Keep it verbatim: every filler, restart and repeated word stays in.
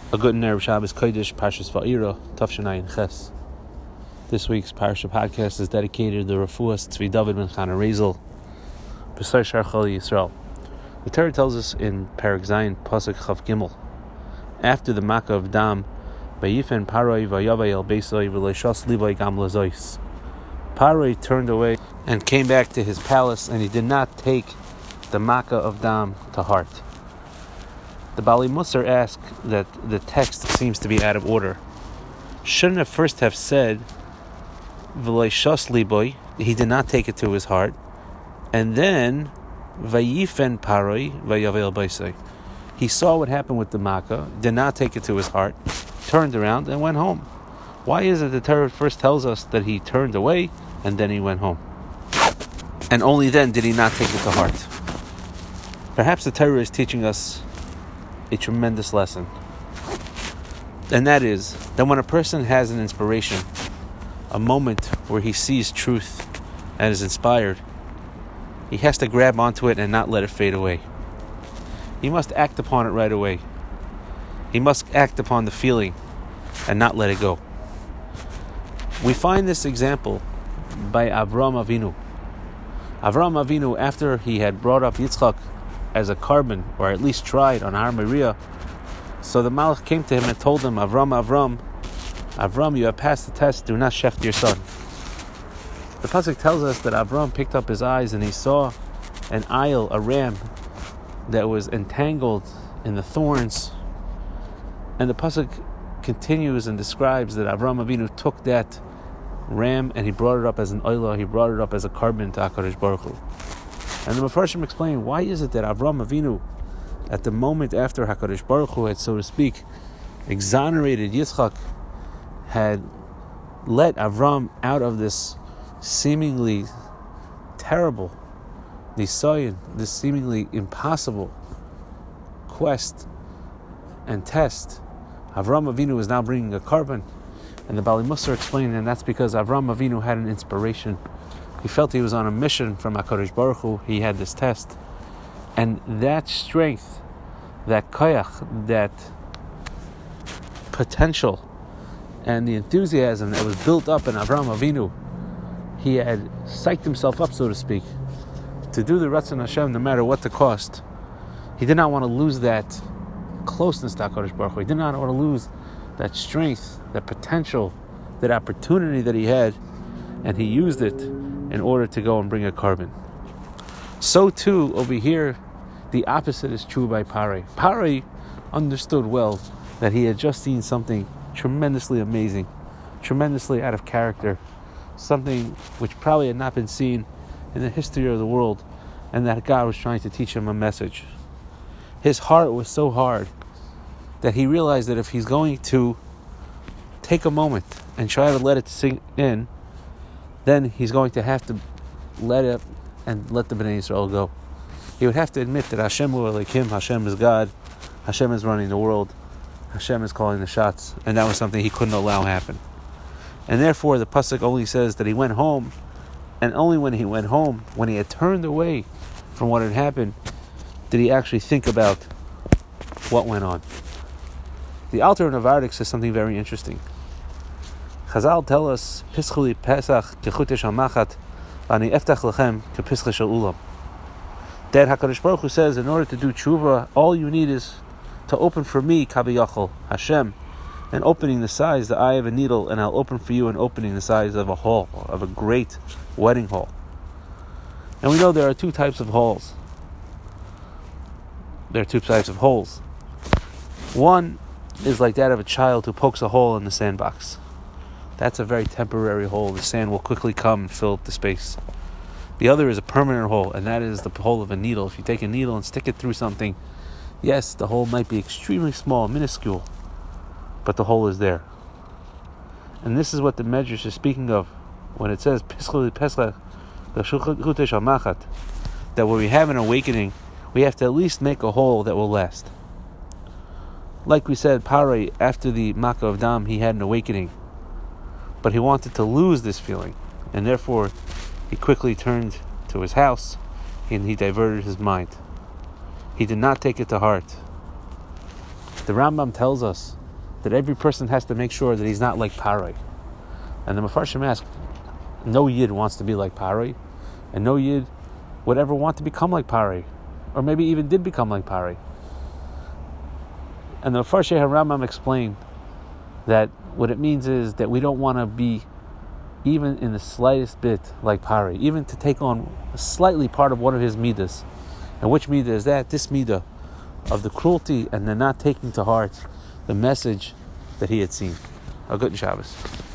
A good Erev Shabbos Kodesh, Parshas Va'ira, Tafshanai Ches. This week's Parsha podcast is dedicated to the Refuas Tzvi David ben Chana Rezel, B'sai Shar Chol Yisrael. The Torah tells us in Perek Zayin, Pasuk Chav Gimel, after the Makkah of Dam, Vayifen Paroi Vayavay El Beisai V'leishas Livay Gam Lazois. Paroi turned away and came back to his palace, and he did not take the Makkah of Dam to heart. The Bali Musar asked that the text seems to be out of order. Shouldn't it first have said, V'leishas liboy, he did not take it to his heart, and then, Vayifen paroi vayavel baisai, he saw what happened with the Makkah, did not take it to his heart, turned around and went home. Why is it the Torah first tells us that he turned away and then he went home? And only then did he not take it to heart. Perhaps the Torah is teaching us a tremendous lesson. And that is that when a person has an inspiration, a moment where he sees truth and is inspired, he has to grab onto it and not let it fade away. He must act upon it right away. He must act upon the feeling and not let it go. We find this example by Avram Avinu. Avram Avinu, after he had brought up Yitzchak as a carbon, or at least tried on Har Moriah, so the Malach came to him and told him, Avram, Avram, Avram, you have passed the test, do not shecht your son. The pasuk tells us that Avram picked up his eyes and he saw an ayil, a ram, that was entangled in the thorns. And the pasuk continues and describes that Avram Avinu took that ram and he brought it up as an oila, he brought it up as a carbon to HaKadosh Baruch Hu. And the Mefarshim explain, why is it that Avram Avinu, at the moment after HaKadosh Baruch Hu had, so to speak, exonerated Yitzchak, had let Avram out of this seemingly terrible nisayon, this seemingly impossible quest and test. Avram Avinu is now bringing a carbon. And the Bali Musar explained, and that's because Avram Avinu had an inspiration. He felt he was on a mission from HaKadosh Baruch Hu. He had this test. And that strength, that koyach, that potential, and the enthusiasm that was built up in Avram Avinu, he had psyched himself up, so to speak, to do the Ratzon Hashem no matter what the cost. He did not want to lose that closeness to HaKadosh Baruch Hu. He did not want to lose that strength, that potential, that opportunity that he had, and he used it in order to go and bring a carbon. So too, over here, the opposite is true by Paroi. Paroi understood well that he had just seen something tremendously amazing, tremendously out of character, something which probably had not been seen in the history of the world, and that God was trying to teach him a message. His heart was so hard that he realized that if he's going to take a moment and try to let it sink in, then he's going to have to let it and let the Bnei Yisrael go. He would have to admit that Hashem hu Elokim, Hashem is God, Hashem is running the world, Hashem is calling the shots, and that was something he couldn't allow happen. And therefore the pasuk only says that he went home, and only when he went home, when he had turned away from what had happened, did he actually think about what went on. The Alter Navardik says something very interesting. Chazal tell us, Pischuli Pesach kechute shel machat, v'ani eftach lechem kepischli shel ulam. That HaKadosh Baruch Hu says, in order to do tshuva, all you need is to open for me, Kaviyachol, Hashem, and opening the size, the eye of a needle, and I'll open for you an opening the size of a hall, of a great wedding hall. And we know there are two types of halls. There are two types of holes. One is like that of a child who pokes a hole in the sandbox. That's a very temporary hole. The sand will quickly come and fill up the space. The other is a permanent hole, and that is the hole of a needle. If you take a needle and stick it through something, yes, the hole might be extremely small, minuscule, but the hole is there. And this is what the Medrash is speaking of when it says that when we have an awakening, we have to at least make a hole that will last. Like we said, Paroi, after the Makkah of Dam, he had an awakening. But he wanted to lose this feeling, and therefore he quickly turned to his house and he diverted his mind. He did not take it to heart. the Rambam tells us that every person has to make sure that he's not like Parai. And the Mefarshim ask, no Yid wants to be like Parai, and no Yid would ever want to become like Parai, or maybe even did become like Parai. And the Mefarshei HaRambam explained that what it means is that we don't want to be even in the slightest bit like Parai, even to take on slightly part of one of his midas. And which midah is that? This midah of the cruelty and the not taking to heart the message that he had seen. A good Shabbos.